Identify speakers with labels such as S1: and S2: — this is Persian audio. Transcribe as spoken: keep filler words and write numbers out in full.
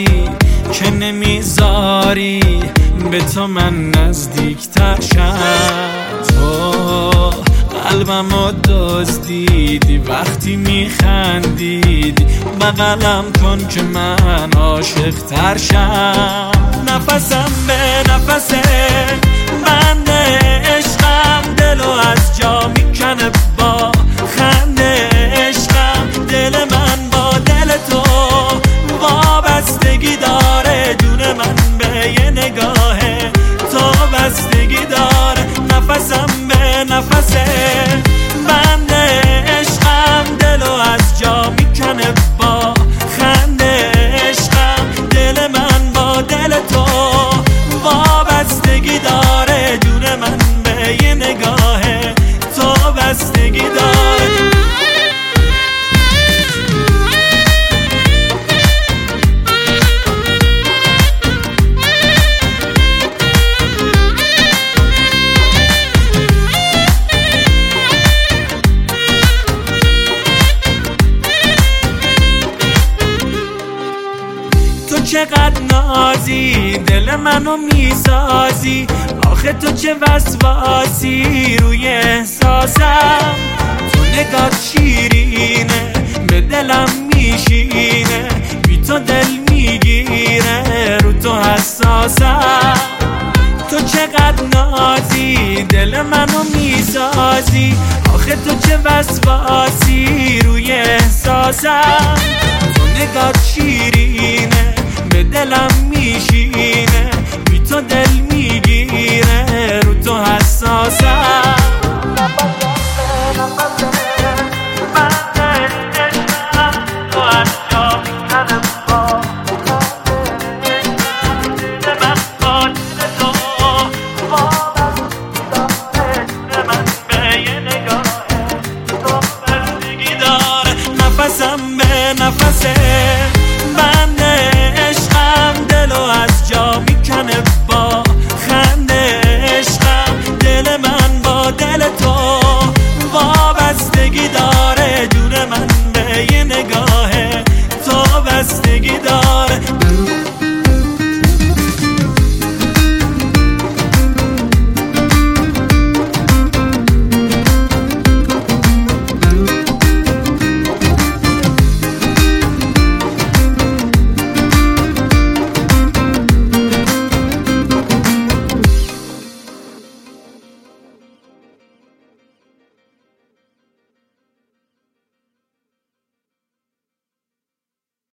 S1: که نمیذاری به تو من نزدیکتر شم. تو قلبمو دزدیدی وقتی میخندیدی، بغلم کن که من عاشق تر شم. نفسم به نفس بند عشقم، دلو از جا میکنه با خنده عشقم. دل من با دل تو وابستگی داره، جون من به یه نگاه تو بستگی داره. نفسم به نفس بند عشقم، دلو از جا میکنه با خنده عشقم. دل من با دل تو وابستگی داره، جون من به یه نگاه تو بستگی داره. تو چقدر نازی، دل منو میسازی، آخه تو چه وسواسی روی احساسم. تو نگات شیرینه به دلم میشینه، بی تو دل میگیره رو تو حساسم. تو چقدر نازی، دل منو میسازی، آخه تو چه وسواسی روی احساسم. تو نگات شیرینه